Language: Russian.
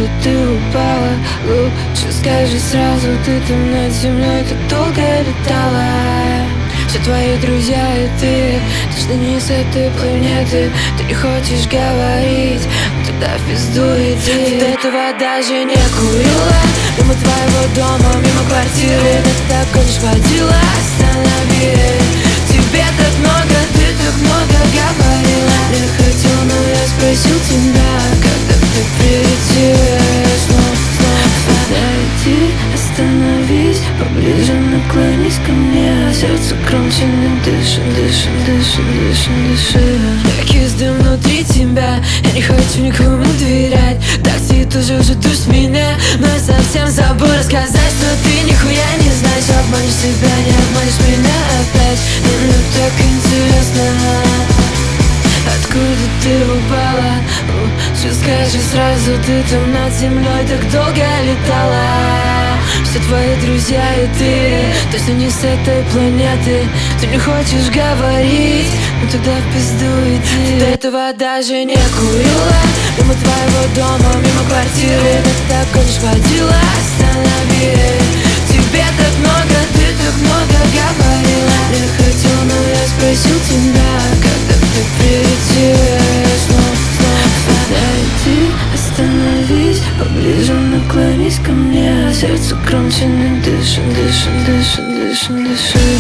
Откуда ты упала? Лучше скажи сразу, ты там над землей так долго летала. Все твои друзья и ты точно не с этой планеты. Ты не хочешь говорить, тогда в пизду иди. Ты этого даже не курила. Мимо твоего дома, мимо квартиры. Ты так лишь водила, останови. Тебе так много, ты так много говорила. Я хотел, но я спросил тебя, когда ты прилетишь. Снова подойди, остановись, поближе наклонись ко мне. Сердце громче не дышит, дышит, дышит, дышит, дышит. Я киздым внутри тебя, я не хочу никому доверять. Такси тоже уже душ меня, но я совсем забыл рассказать, что ты нихуя не знаешь. Обманешь себя, не обманешь меня опять. Мне так интересно, откуда ты упала? Лучше скажи сразу, ты там над землей так долго летала. Все твои друзья и ты точно не с этой планеты. Ты не хочешь говорить, ну тогда в пизду иди. Ты этого даже не курила. Мимо твоего дома, мимо квартиры. Ты так лишь водила, останови. Тебе так много, ты так много говорила. Я хотел, но я спросил тебя, когда ты прилетишь. Снова подойди, остановись, поближе наклонись ко мне. Сердце громче не дышит, дышит, дышит, дышит, дышит.